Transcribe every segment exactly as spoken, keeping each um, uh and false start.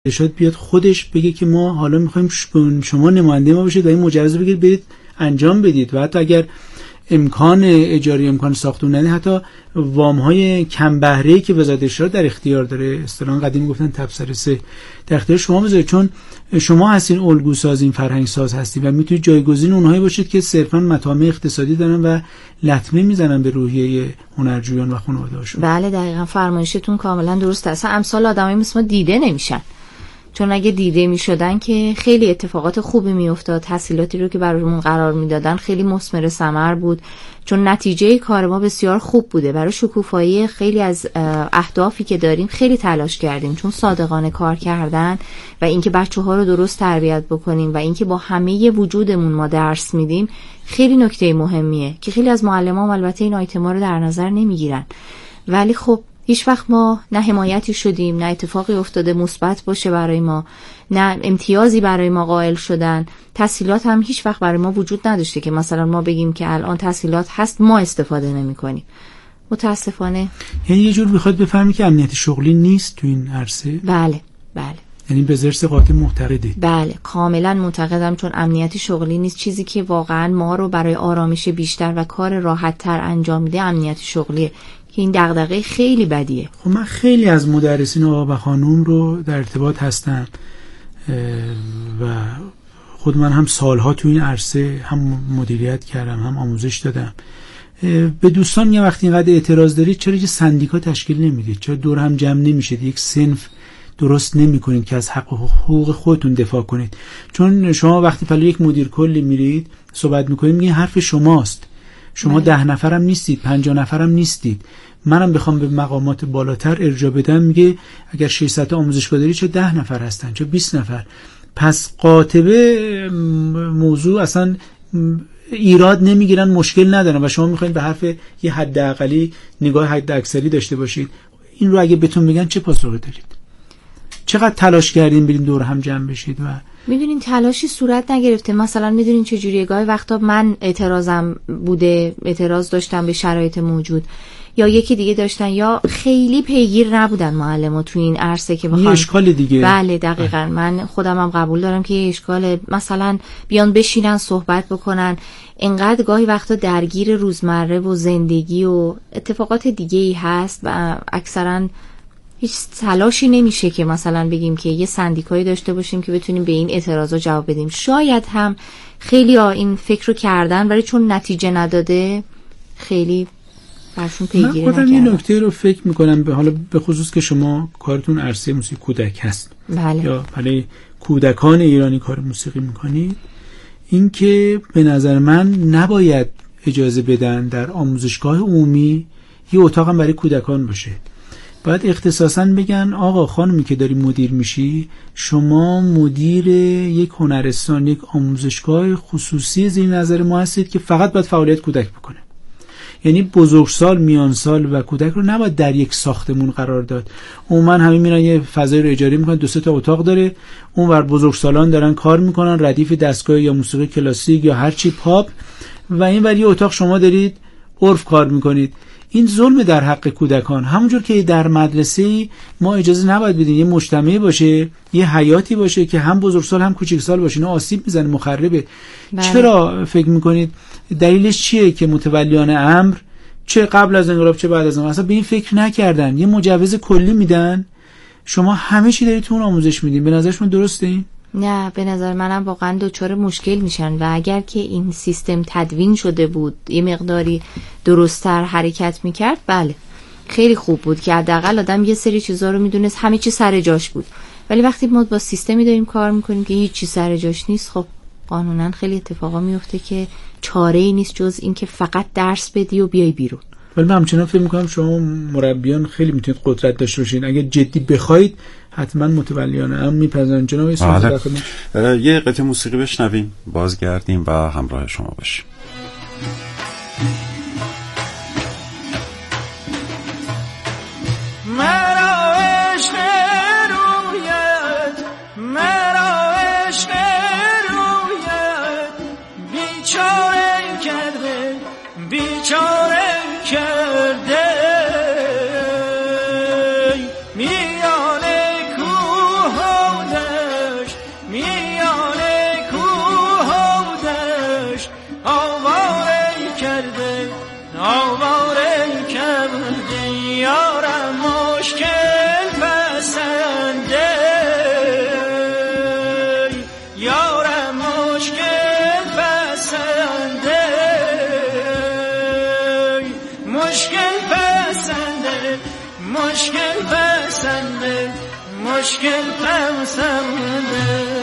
ارشاد بیاد خودش بگه که ما حالا میخوایم شما نماینده ما باشید و این مجوز بگیرید برید انجام بدید و حتی اگر امکان اجاره امکان ساختمون نداره حتی وام‌های کم بهره‌ای که وزارت ارشاد در اختیار داره، اصطلاحاً قدیم گفتن تبصره سه، در اختیار شما بذارید، چون شما هستین الگو ساز، این فرهنگ ساز هستید و میتونید جایگزین اونهایی باشید که صرفاً مطامع اقتصادی دارن و لطمه میزنن به روحیه هنرجویان و خانواده‌هاشون. بله دقیقاً فرمایشتون کاملا درست است. امثال آدمایی مثل ما دیده نمیشن، چون اگه دیده می شدن که خیلی اتفاقات خوبی می افتاد، تحصیلاتی رو که برامون قرار می دادن خیلی مثمر ثمر بود، چون نتیجه کار ما بسیار خوب بوده. برای شکوفایی خیلی از اهدافی که داریم خیلی تلاش کردیم، چون صادقانه کار کردن و اینکه بچه‌ها رو درست تربیت بکنیم و اینکه با همه وجودمون ما درس میدیم خیلی نکته مهمیه که خیلی از معلمان البته این آیتما رو در نظر نمیگیرن. ولی خب هیچ وقت ما نه حمایتی شدیم، نه اتفاقی افتاده مثبت باشه برای ما، نه امتیازی برای ما قائل شدن. تسهیلات هم هیچ وقت برای ما وجود نداشته که مثلا ما بگیم که الان تسهیلات هست ما استفاده نمی کنیم. متاسفانه. یعنی یه جور بخواد بفهمی که امنیت شغلی نیست تو این عرصه؟ بله بله. یعنی به ضرس قاطع معتقدی؟ بله کاملا معتقدم، چون امنیت شغلی نیست. چیزی که واقعا ما رو برای آرامش بیشتر و کار راحت تر انجام میده امنیت شغلیه که این دغدغه خیلی بدیه. خب من خیلی از مدرسین آقا و خانوم رو در ارتباط هستم و خود من هم سالها تو این عرصه هم مدیریت کردم هم آموزش دادم. به دوستان یه وقتی اینقدر اعتراض دارید چرا یه سندیکا تشکیل نمیدید؟ چرا دور هم جمع نمیشید؟ یک صنف درست نمی کنید که از حق و حقوق خودتون دفاع کنید؟ چون شما وقتی پلو یک مدیر کلی میرید صحبت میکنید میگه حرف شماست، شما بله. ده نفرم نیستید، پنجاه نفرم نیستید، منم بخوام به مقامات بالاتر ارجاع بدم میگه اگر ششصد آموزشگاه داری چه ده نفر هستن چه بیست نفر. پس قاطبه موضوع اصلا ایراد نمیگیرن، مشکل ندارن و شما میخواین به حرف یه حد اقلی نگاه حد اکثری داشته باشید. این رو اگه بهتون بگن چه پاسخی دارید؟ چقدر تلاش کردین برین دور هم جمع بشید و میدونین تلاشی صورت نگرفته؟ مثلا میدونین چه جوریه؟ گاهی وقتا من اعتراضم بوده، اعتراض داشتم به شرایط موجود، یا یکی دیگه داشتن، یا خیلی پیگیر نبودن معلم‌ها تو این عرصه که بخوام. یه اشکال دیگه. بله دقیقاً. من خودم هم قبول دارم که یه اشکال، مثلا بیان بشینن صحبت بکنن، اینقدر گاهی وقتا درگیر روزمره و زندگی و اتفاقات دیگه‌ای هست و اکثراً هیچ تلاشی نمیشه که مثلا بگیم که یه سندیکایی داشته باشیم که بتونیم به این اعتراضا جواب بدیم. شاید هم خیلی ها این فکر رو کردن ولی چون نتیجه نداده خیلی برشون پیگیری نکردن. من خودم یه نکته رو فکر میکنم، به حالا به خصوص که شما کارتون عرصه موسیقی کودک هست. بله. یا برای کودکان ایرانی کار موسیقی میکنید، این که به نظر من نباید اجازه بدن در آموزشگاه عمومی یه اتاق هم برای کودکان باشه. باید اختصاصاً بگن آقا خانمی که داری مدیر میشی، شما مدیر یک هنرستان، یک آموزشگاه خصوصی زیر نظر ما هستید که فقط باید فعالیت کودک بکنه. یعنی بزرگسال، میانسال و کودک رو نباید در یک ساختمون قرار داد. عموما همه میرن یه فضای رو اجاره میکنن، دو سه تا اتاق داره، اونور بزرگسالان دارن کار میکنن، ردیف دستگاه یا موسیقی کلاسیک یا هر چی پاپ، و اینور یه اتاق شما دارید عرف کار میکنید. این ظلم در حق کودکان. همونجور که در مدرسه ما اجازه نباید بدیم یه مجتمعی باشه، یه حیاتی باشه که هم بزرگسال هم کوچیکسال باشه، نه آسیب میزنه، مخربه. بله. چرا فکر میکنید دلیلش چیه که متولیان امر چه قبل از انقلاب چه بعد از انقلاب اصلا به این فکر نکردن؟ یه مجوز کلی میدن، شما همه چی دارید تو اون آموزش میدین. به نظر شما درسته این؟ نه، به نظر منم واقعا دچار مشکل میشن و اگر که این سیستم تدوین شده بود، یه مقداری درست‌تر حرکت میکرد، بله خیلی خوب بود که حداقل آدم یه سری چیزا رو میدونست، همه چی سر جاش بود. ولی وقتی ما با سیستمی داریم کار میکنیم که هیچ چی سر جاش نیست، خب قانونا خیلی اتفاقا میفته که چاره‌ای نیست جز این که فقط درس بدی و بیای بیرون. ولی من همچنان فکر میکنم شما مربیان خیلی میتونید قدرت داشته باشین. اگه جدی بخواید حتما متولیان امر میپذیرن. جناب آره. یه قطعه موسیقی بشنویم، بازگردیم و همراه شما باشیم. میان کوه مشکل پسنده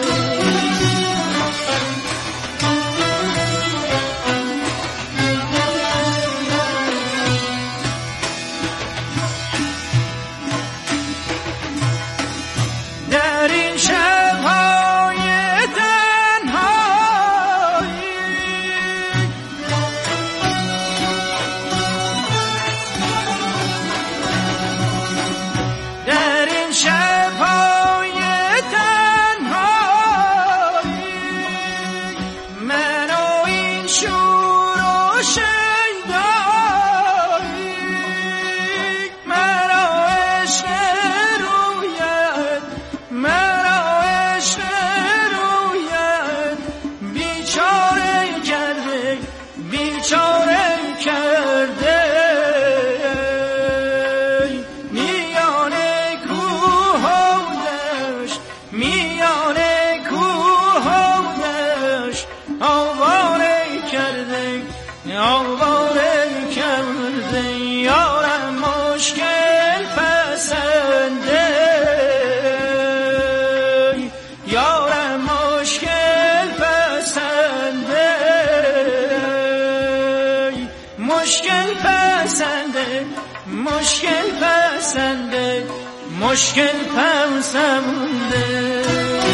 مشکل پسنده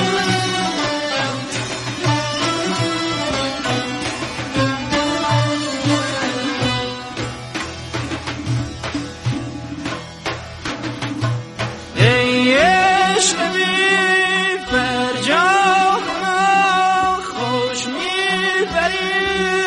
ای عشق بی فرجام خوش میبری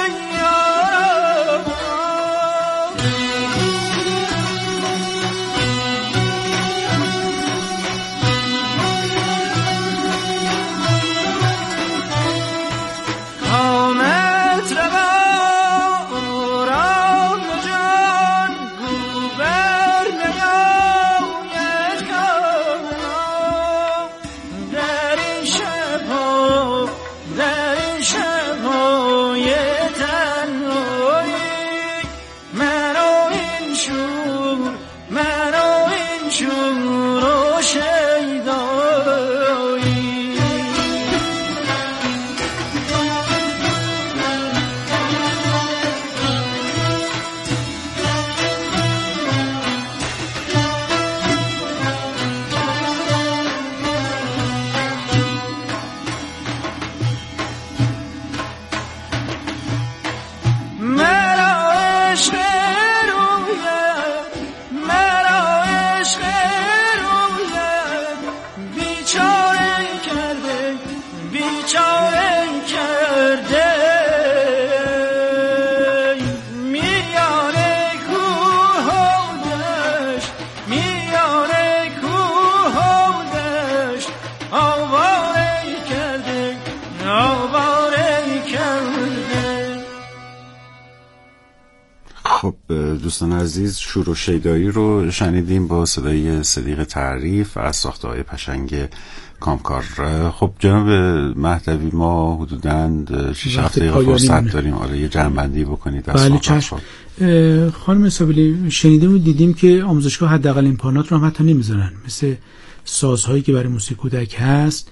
دوستان عزیز، شور و شیدایی رو شنیدیم با صدای صدیق تعریف از ساخته‌های پشنگ کامکار. خب جناب مهدوی، ما حدوداً شش هفت دقیقه فرصت داریم. آره یه جمع‌بندی بکنید. بله چشم. خانم سابیلی، شنیدیم و دیدیم که آموزشگاه حداقل امکانات رو هم حتی نمیذارن، مثل سازهایی که برای موسیقی کودک هست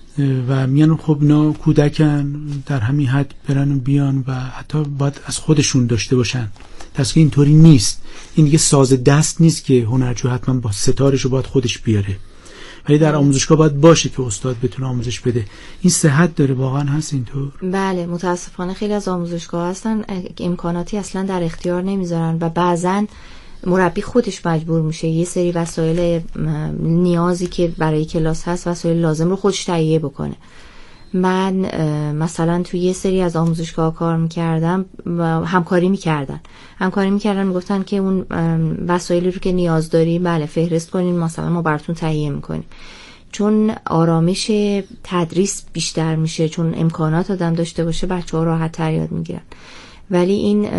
و میان خب اینا کودکن، در همین حد برن و بیان و حتی باید از خودشون داشته باشن. تصویر اینطوری نیست. این دیگه ساز دست نیست که هنرجو حتما با ستارش رو باید خودش بیاره، ولی در آموزشگاه باید باشه که استاد بتونه آموزش بده. این صحت داره واقعا هست اینطور؟ بله متاسفانه خیلی از آموزشگاه هستن امکاناتی اصلا در اختیار نمیذارن و بعضن مربی خودش مجبور میشه یه سری وسایل نیازی که برای کلاس هست، وسایل لازم رو خودش تهیه بکنه. من مثلا توی یه سری از آموزشگاه کار میکردم و همکاری میکردن همکاری میکردن میگفتن که اون وسایلی رو که نیاز داری بله فهرست کنین، مثلا ما براتون تهیه میکنیم. چون آرامش تدریس بیشتر میشه، چون امکانات آدم داشته باشه بچه ها راحت تر یاد میگیرن. ولی این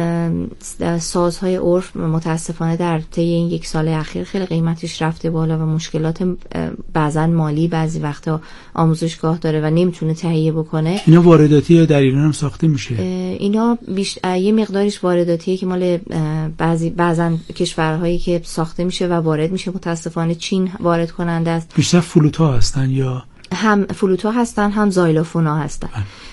سازهای عرف متاسفانه در طی این یک سال اخیر خیلی قیمتش رفته بالا و مشکلات بعضا مالی بعضی وقتا آموزشگاه داره و نمیتونه تهیه بکنه. اینا وارداتی یا در ایران هم ساخته میشه؟ اینا بیش... یه مقداریش وارداتیه که مال بعضی بعضا کشورهایی که ساخته میشه و وارد میشه. متاسفانه چین وارد کننده است. بیشتر فلوت‌ها هستن یا هم فلوت‌ها هستن هم زایلوفون‌ها هستن.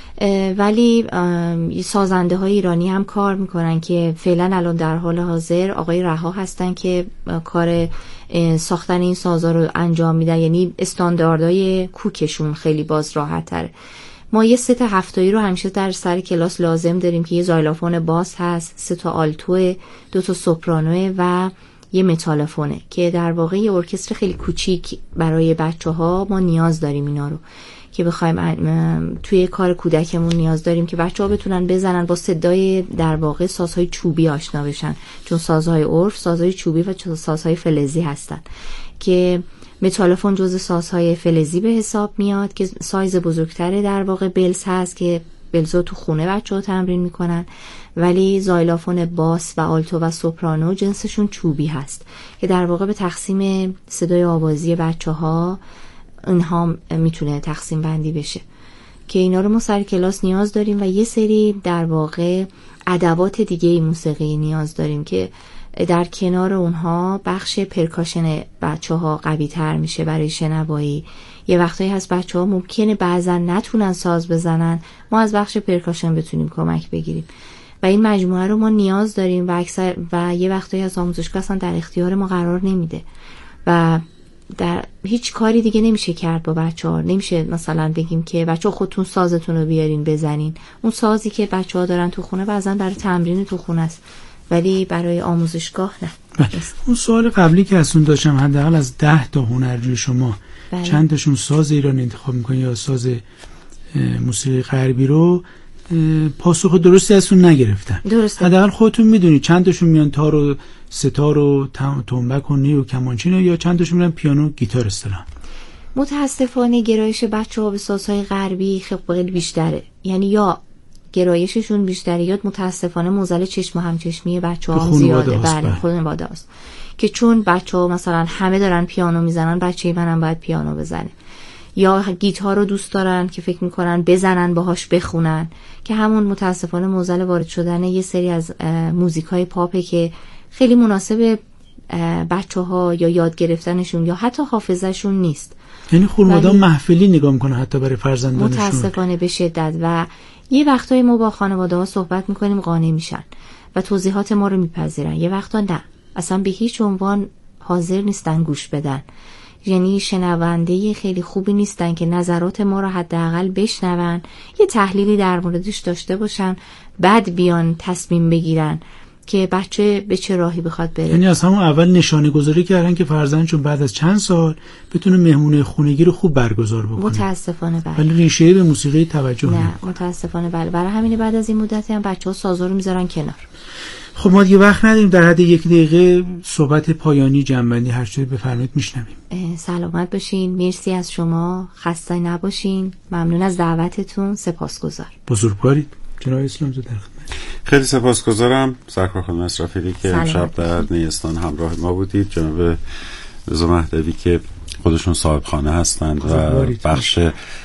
ولی سازنده های ایرانی هم کار میکنن که فعلا الان در حال حاضر آقای رها هستن که کار ساختن این سازا رو انجام میدن. یعنی استانداردهای کوکشون خیلی باز راحت تره. ما یه ست هفتایی رو همیشه در سر کلاس لازم داریم که یه زایلوفون باس هست، سه تا آلتوه، دو تا سوپرانوه و یه متالوفونه که در واقع یه ارکستر خیلی کوچیک برای بچه‌ها ما نیاز داریم اینا رو که بخوایم توی کار کودکمون نیاز داریم که بچه‌ها بتونن بزنن با صدای در واقع سازهای چوبی آشنا بشن، چون سازهای عرف سازهای چوبی و سازهای فلزی هستن که متالوفون جزء سازهای فلزی به حساب میاد که سایز بزرگتره در واقع بلز هست که بلزو تو خونه بچه‌ها تمرین میکنن، ولی زایلوفون باس و آلتو و سوپرانو جنسشون چوبی هست که در واقع به تقسیم صدای آوازی بچه‌ها اینها میتونه تقسیم بندی بشه که اینا رو ما سر کلاس نیاز داریم و یه سری در واقع ادوات دیگه موسیقی نیاز داریم که در کنار اونها بخش پرکاشن بچه‌ها قوی تر میشه برای شنوایی. یه وقتایی هست بچه‌ها ممکنه بعضا نتونن ساز بزنن، ما از بخش پرکاشن بتونیم کمک بگیریم و این مجموعه رو ما نیاز داریم و اکثر و یه وقتایی از آموزشگاه اصلا در اختیار ما قرار نمیده و در هیچ کاری دیگه نمیشه کرد با بچه‌ها. نمیشه مثلا بگیم که بچه‌ها خودتون سازتون رو بیارین بزنین. اون سازی که بچه‌ها دارن تو خونه بعضن برای تمرین تو خونه است ولی برای آموزشگاه نه. اون سوال قبلی که ازتون داشتم، حداقل از ده تا هنرجوی شما بله. چند تاشون ساز ایرانی انتخاب میکنین یا ساز موسیقی غربی رو؟ پاسخ درستی ازتون نگرفتن. درسته. حداقل خودتون میدونید چند تاشون میان تار و ستار و تنبک و نی و کمانچین یا چند تاشون میان پیانو گیتار اصطلاحاً؟ متاسفانه گرایش بچه‌ها به سازهای غربی خیلی بیشتره. یعنی یا گرایششون بیشتره یا متاسفانه موزل چشم و همچشمی بچه‌ها هم زیاده. بله خانواده است که چون بچه‌ها مثلا همه دارن پیانو میزنن، بچه‌ی منم باید پیانو بزنه، یا گیتار رو دوست دارن که فکر میکنن بزنن باهاش بخونن، که همون متاسفانه موزل وارد شدن یه سری از موزیکای پاپه که خیلی مناسب بچه‌ها یا یاد گرفتنشون یا حتی حافظه‌شون نیست. یعنی خانواده محفلی نگاه میکنه حتی برای فرزندانشون متاسفانه به شدت. و یه وقتایی ما با خانواده ها صحبت میکنیم قانع میشن و توضیحات ما رو میپذیرن، یه وقتا نه، اصلا به هیچ عنوان حاضر نیستن گوش بدن. یعنی شنونده خیلی خوبی نیستن که نظرات ما رو حداقل بشنون، یه تحلیلی در موردش داشته باشن، بعد بیان تصمیم بگیرن که بچه به چه راهی بخواد بره. یعنی از همون اول نشانه گذاری کردن که فرزندشون بعد از چند سال بتونه مهمونه خونگی رو خوب برگزار بکنه. متاسفانه بله. ولی ریشه به موسیقی توجه نه نمیکنه. متاسفانه بله. برای همین بعد از این مدتی هم بچه‌ها سازا رو میذارن کنار. خب ما دیگه وقت نداریم، در حد یک دقیقه صحبت پایانی جنبندی هر چیزی بفرمایید میشنویم. سلامت باشین، مرسی از شما، خسته نباشین، ممنون از دعوتتون، سپاسگزار. بزرگوارید جناب اسلامزاده. در خدمت. خیلی سپاسگزارم سرکار خانم اسرافیلی که امشب در نیستان همراه ما بودید. جناب رضا مهدوی که خودشون صاحب خانه هستند و بخش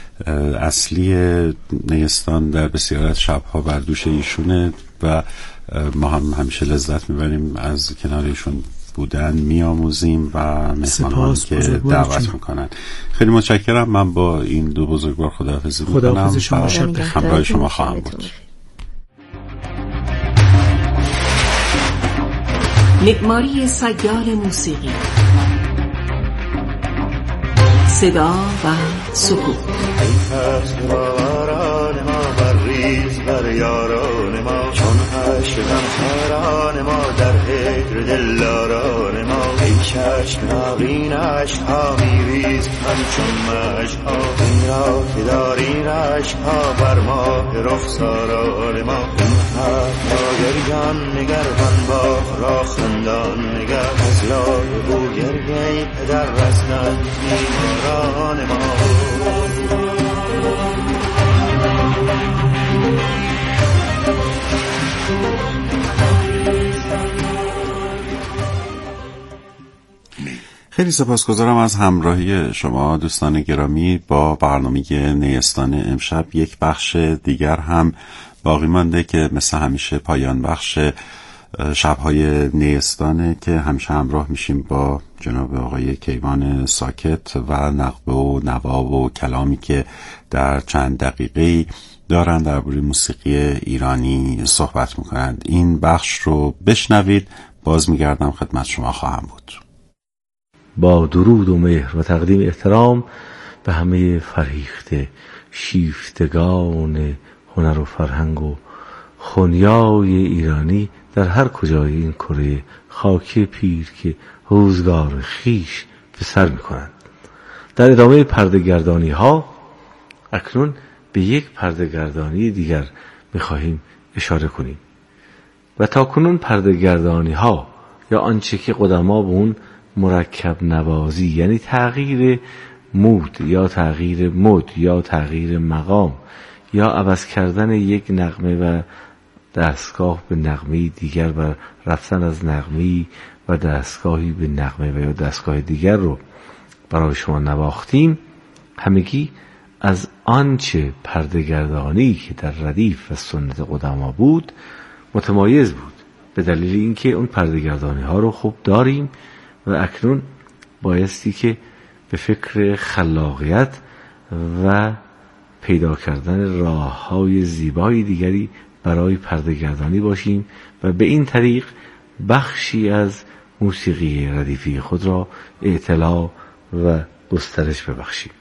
اصلی نیستان در بسیار از شبها بر دوش ایشونه و ما هم همیشه لذت میبریم از کنار ایشون بودن، میآموزیم و مهمانان که دعوت میکنن. خیلی متشکرم. من با این دو بزرگوار خداحافظی میکنم. خداحافظ شما، شب بخیر. همراه شما خواهم بود. معماری سیال موسیقی، صدا و سکوت. بر یاران ما چون هشتم خاران ما در هجر دلداران ما، ای چشم ناقین عشقها میریز همچون مشقها، این را که داری رشقها بر ماه رخساران ما. این حق را گریان نگر من باغ را خندان نگر، از لای بو گرگی پدر رسند بیماران ما. Thank you. خیلی سپاسگزارم از همراهی شما دوستان گرامی. با برنامه نیستان امشب یک بخش دیگر هم باقی مانده که مثل همیشه پایان بخش شب‌های نیستانه که همیشه همراه میشیم با جناب آقای کیوان ساکت و نغمه و نوا و کلامی که در چند دقیقه‌ای دارن درباره موسیقی ایرانی صحبت میکنند. این بخش رو بشنوید، باز میگردم خدمت شما خواهم بود. با درود و مهر و تقدیم احترام به همه فریخته شیفتگان هنر و فرهنگ و خونیای ایرانی در هر کجای این کره خاکی پیر که روزگار خیش به سر می کنند. در ادامه پرده‌گردانی ها اکنون به یک پرده‌گردانی دیگر می خواهیم اشاره کنیم و تا کنون پرده‌گردانی ها یا آنچه که قدما به اون مرکب نوازی یعنی تغییر مود یا تغییر مد یا تغییر مقام یا عوض کردن یک نغمه و دستگاه به نغمه دیگر و رفتن از نغمه و دستگاهی به نغمه و یا دستگاه دیگر رو برای شما نواختیم، همگی از آنچه پرده‌گردانی که در ردیف و سنت قدما بود متمایز بود، به دلیل اینکه اون پرده‌گردانی ها رو خوب داریم و اکنون بایستی که به فکر خلاقیت و پیدا کردن راه های زیبای دیگری برای پرده‌گردانی باشیم و به این طریق بخشی از موسیقی ردیفی خود را اطلاع و گسترش ببخشیم.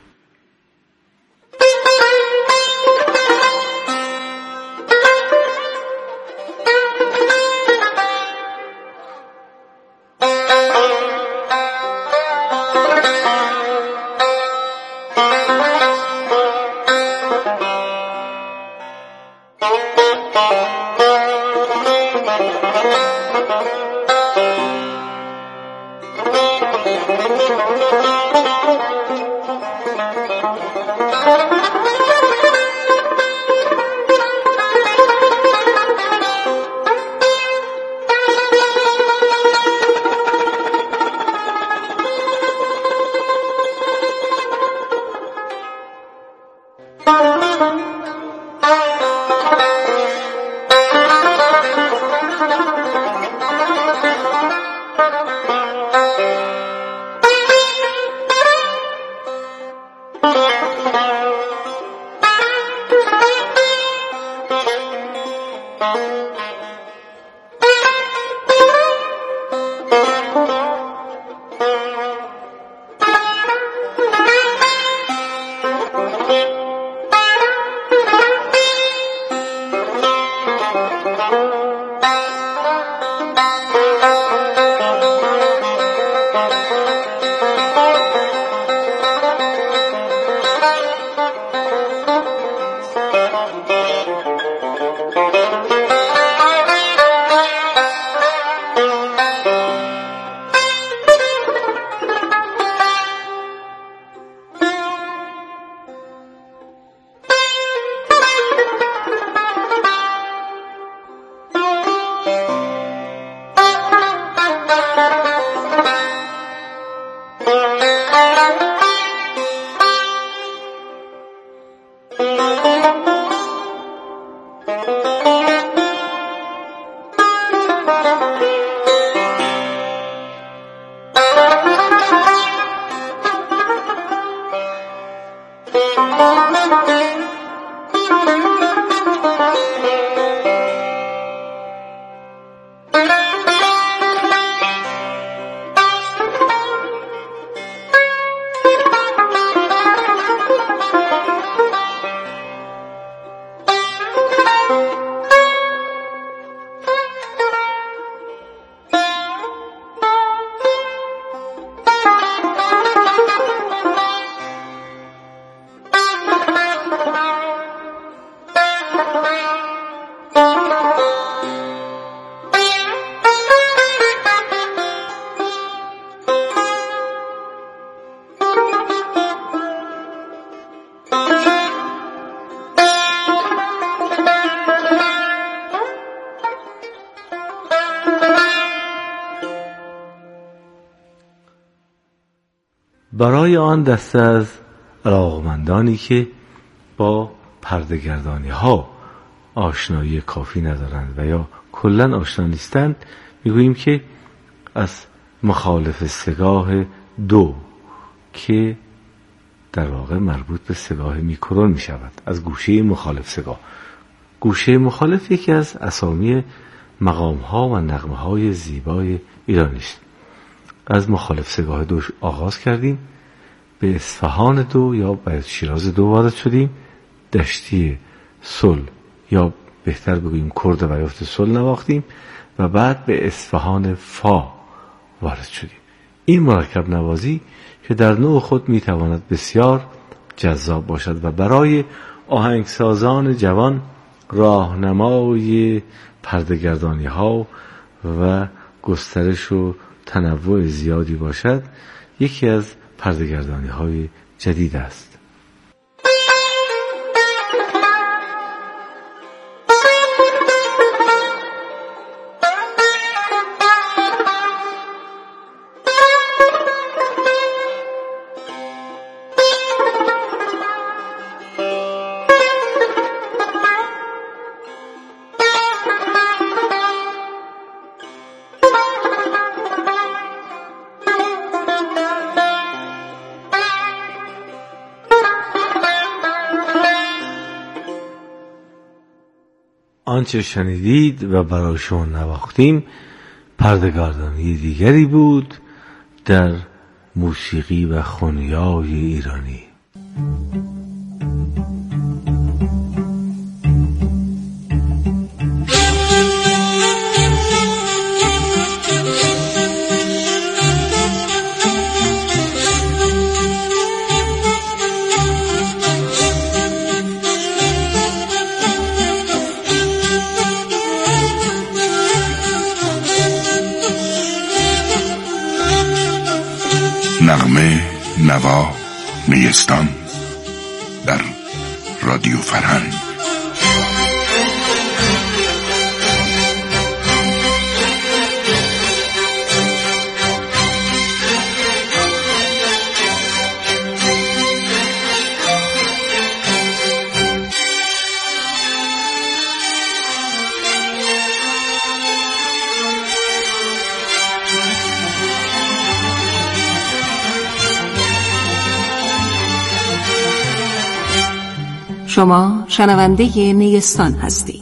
برای آن دسته از علاقمندانی که با پرده‌گردانی ها آشنایی کافی ندارند و یا کلن آشنا نیستند میگوییم که از مخالف سگاه دو که در واقع مربوط به سگاه میکرون می شود، از گوشه مخالف سگاه. گوشه مخالف یکی از اسامی مقام ها و نغمه های زیبای ایرانی است. از مخالف سگاه دو آغاز کردیم، به اصفهان دو یا به شیراز دو وارد شدیم، دشتی صلح یا بهتر بگوییم کرد بیافت صلح نواختیم و بعد به اصفهان فا وارد شدیم. این مرکب نوازی که در نوع خود میتواند بسیار جذاب باشد و برای آهنگسازان جوان راهنمای پرده‌گردانی ها و گسترش و تنوع زیادی باشد، یکی از پرده‌گردانی های جدید است. آنچه شنیدید و برای شما نواختیم پرده‌گردانی دیگری بود در موسیقی و خنیای ایرانی. نغمه نوا نیستان در رادیو فرهنگ. شما شنونده نیستان هستید.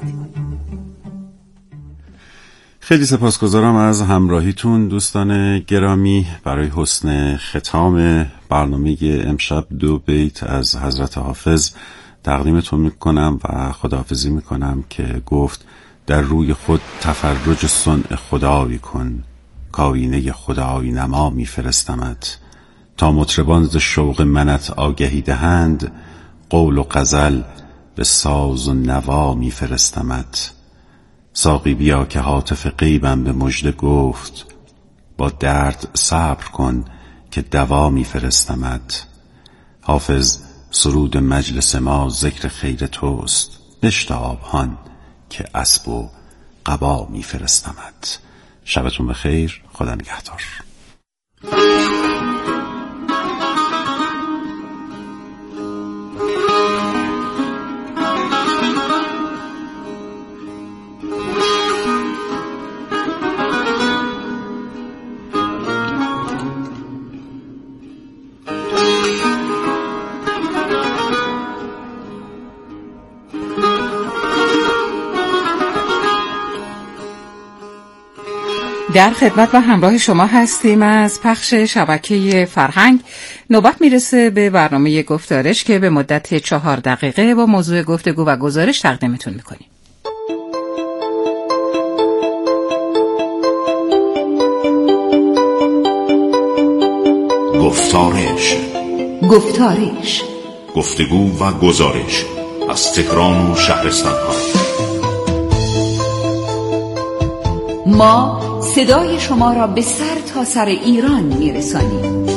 خیلی سپاسگزارم از همراهیتون دوستان گرامی. برای حسن ختام برنامه امشب دو بیت از حضرت حافظ تقدیمتون میکنم و خداحافظی میکنم که گفت در روی خود تفرج صنع خدایی کن، کاینه خدایی نما میفرستمت، تا مطربان ز شوق منت آگهی دهند، قول و غزل به ساز و نوا میفرستمت. ساقی بیا که هاتف غیبم به مژده گفت، با درد صبر کن که دوا میفرستمت. حافظ سرود مجلس ما ذکر خیر توست، بشتاب هان که اسب و قبا میفرستمت. شبتون بخیر، خدا نگهدار. در خدمت و همراه شما هستیم از پخش شبکه فرهنگ. نوبت میرسه به برنامه گفتارش که به مدت چهار دقیقه با موضوع گفتگو و گزارش تقدیمتون میکنیم. گفتارش گفتارش گفتگو و گزارش از تهران و شهرستان ها. ما صدای شما را به سر تا سر ایران میرسانیم.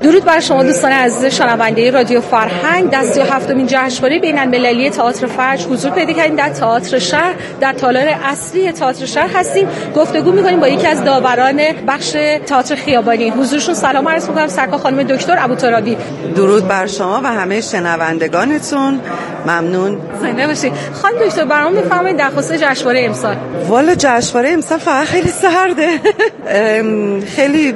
درود بر شما دوستان عزیز شنونده رادیو فرهنگ. در سی و هفتمین جشنواره بین‌المللی تئاتر فجر حضور پیدا کردیم در تئاتر شهر، در تالار اصلی تئاتر شهر هستیم. گفتگو می‌کنیم با یکی از داوران بخش تئاتر خیابانی. حضورشون سلام عرض می‌کنم سرکار خانم دکتر ابوترابی. درود بر شما و همه شنوندگانتون. ممنون. زنده باشید. خانم دکتر برام بفرمایید در خصوص جشنواره امسال. والا جشنواره امسال فقط خیلی سرده. خیلی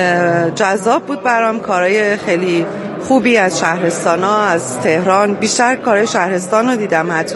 جذاب بود برام، کارهای خیلی خوبی از شهرستانا، از تهران، بیشتر کارهای شهرستان رو دیدم. حتی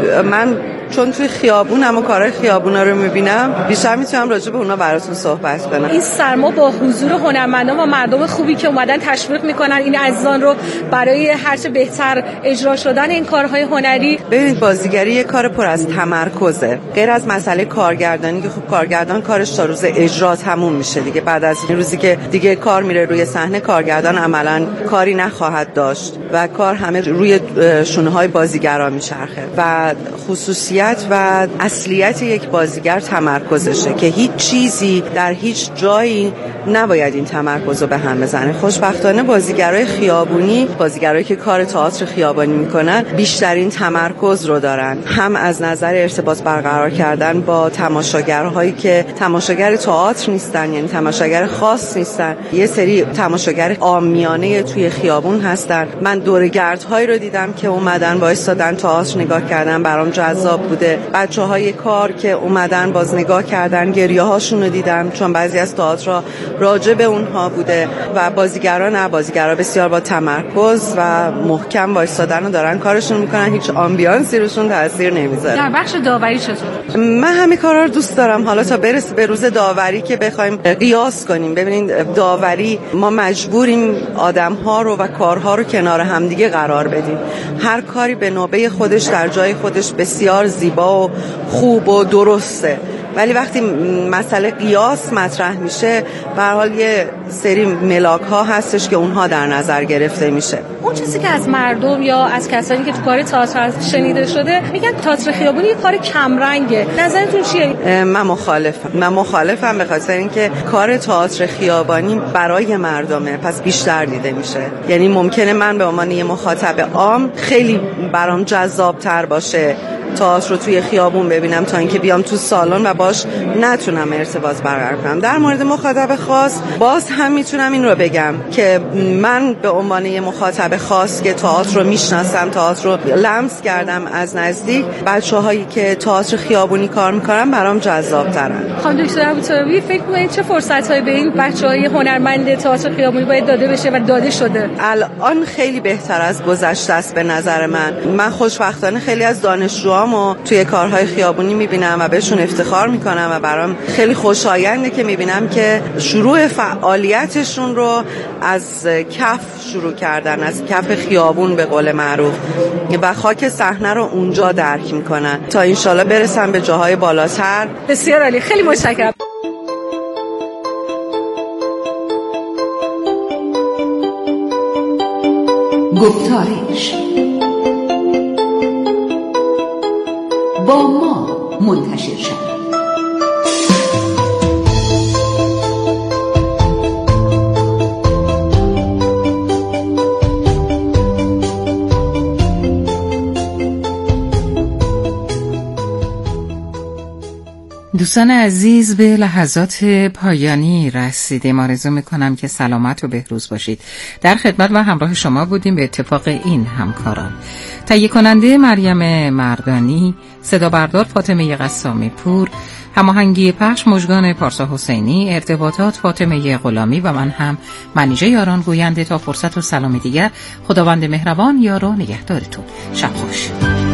من چون توی خیابونم و کارهای خیابونا رو میبینم بیشتر میتونم راجع به اونا براتون صحبت کنم. این سرما با حضور هنرمندان و مردم خوبی که اومدن تشویق میکنن این عزیزان رو برای هرچه بهتر اجرا شدن این کارهای هنری. ببینید بازیگری یه کار پر از تمرکزه، غیر از مسئله کارگردانی که خب کارگردان کارش تا روز اجرا تموم میشه دیگه. بعد از این روزی که دیگه کار میره روی صحنه کارگردان عملاً کاری نخواهد داشت و کار همه روی شونه‌های بازیگرا میچرخه و خصوصی و اصلیت یک بازیگر تمرکزشه که هیچ چیزی در هیچ جایی نباید این تمرکز رو به هم بزنه. خوشبختانه بازیگرای خیابونی، بازیگرایی که کار تئاتر خیابانی میکنن بیشترین تمرکز رو دارن، هم از نظر ارتباط برقرار کردن با تماشاگرهایی که تماشاگر تئاتر نیستن، یعنی تماشاگر خاص نیستن، یه سری تماشاگر عامیانه توی خیابون هستن. من دورگردهایی رو دیدم که اومدن وایسادن تئاتر نگاه کردن، برام جذاب بوده. بچه‌های کار که اومدن باز نگاه کردن، گریه هاشون رو دیدم چون بعضی از تئاترها راجع به اونها بوده و بازیگران نه بازیگرا بسیار با تمرکز و محکم وایسادن و دارن کارشون میکنن، هیچ آمبیانسی روشون تاثیر نمیذاره. در بخش داوری چطور؟ من همه کارا رو دوست دارم. حالا تا برسه به روز داوری که بخوایم قیاس کنیم، ببینید داوری ما مجبوریم آدم‌ها رو و کارها رو کنار هم دیگه قرار بدیم. هر کاری به نوبه خودش در جای خودش بسیار زیبا و خوب و درسته، ولی وقتی مسئله قیاس مطرح میشه به هر حال یه سری ملاک ها هستش که اونها در نظر گرفته میشه. اون چیزی که از مردم یا از کسانی که تو کار تئاتر شنیده شده میگن تئاتر خیابونی یه کار کم رنگه، نظرتون چیه؟ من مخالفم. من مخالفم به خاطر اینکه کار تئاتر خیابانی برای مردمه، پس بیشتر دیده میشه. یعنی ممکنه من به عنوان یه مخاطب عام خیلی برام جذاب تر باشه تئاتر رو توی خیابون ببینم تا اینکه بیام تو سالن و باش نتونم ارتباط برقرار کنم. در مورد مخاطب خاص باز هم میتونم این رو بگم که من به عنوان یه مخاطب خاص که تئاتر رو میشناسم، تئاتر رو لمس کردم از نزدیک، بچه‌هایی که تئاتر خیابونی کار میکنن برام جذاب ترن. خانم دکتر ابوترابی فکر می‌کنید چه فرصت‌هایی به این بچه‌های هنرمند تئاتر خیابونی باید داده بشه و داده شده؟ الان خیلی بهتر از گذشته است به نظر من. من خوشبختانه خیلی از دانشجو و توی کارهای خیابونی میبینم و بهشون افتخار میکنم و برام خیلی خوشاینده که میبینم که شروع فعالیتشون رو از کف شروع کردن، از کف خیابون به قول معروف، و خاک صحنه رو اونجا درک میکنن تا انشالله برسن به جاهای بالاتر. بسیار عالی، خیلی متشکرم. گفتارش با ما منتشر شد. دوستان عزیز، به لحظات پایانی رسیدیم. آرزو میکنم که سلامت و بهروز باشید. در خدمت و همراه شما بودیم به اتفاق این همکاران: تهیه کننده مریم مردانی، صدا بردار فاطمه قسامی پور، هماهنگی پخش مژگان پارسا حسینی، ارتباطات فاطمه غلامی و من هم منیژه یاران گوینده. تا فرصت و سلام دیگر، خداوند مهربان یار و نگهدارتون. شب خوش.